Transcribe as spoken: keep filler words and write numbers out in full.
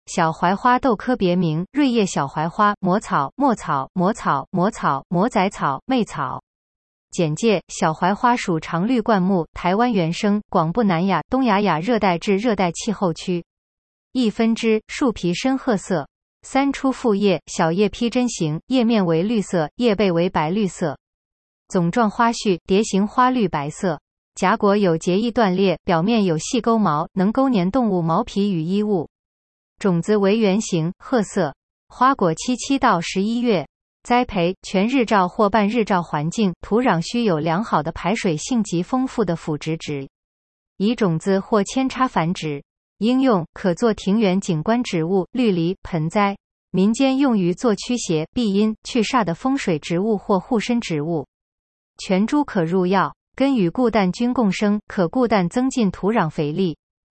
小槐花豆科别名：瑞叶小槐花、魔草、墨草、魔草、魔草、魔仔草、媚草。简介：小槐花属常绿灌木，台湾原生，广布南亚、东亚亚热带至热带气候区。一分枝，树皮深褐色。三出复叶，小叶披针形，叶面为绿色，叶背为白绿色。总状花序，蝶形花绿白色。荚果有节翼断裂，表面有细钩毛，能勾粘动物毛皮与衣物。种子为圆形，褐色。花果期七到十一月。栽培：全日照或半日照环境，土壤需有良好的排水性及丰富的腐殖质。以种子或扦插繁殖。应用：可做庭园景观植物、绿篱、盆栽。民间用于做驱邪、避阴、去煞的风水植物或护身植物。全株可入药，根与固氮均共生，可固氮增进土壤肥力，